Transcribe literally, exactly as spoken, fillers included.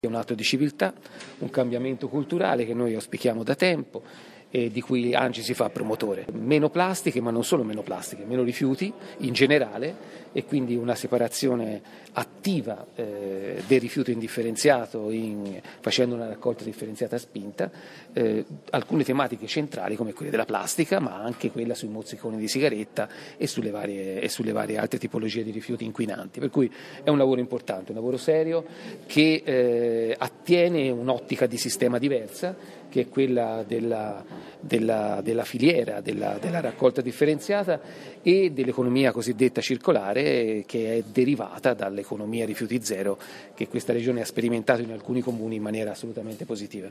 È un atto di civiltà, un cambiamento culturale che noi auspichiamo da tempo e di cui ANCI si fa promotore. Meno plastiche, ma non solo meno plastiche, meno rifiuti in generale e quindi una separazione attiva eh, del rifiuto indifferenziato in, facendo una raccolta differenziata spinta, eh, alcune tematiche centrali come quelle della plastica, ma anche quella sui mozziconi di sigaretta e sulle varie, e sulle varie altre tipologie di rifiuti inquinanti. Per cui è un lavoro importante, un lavoro serio che eh, attiene un'ottica di sistema diversa, che è quella della, della, della filiera, della, della raccolta differenziata e dell'economia cosiddetta circolare, che è derivata dall'economia rifiuti zero che questa regione ha sperimentato in alcuni comuni in maniera assolutamente positiva.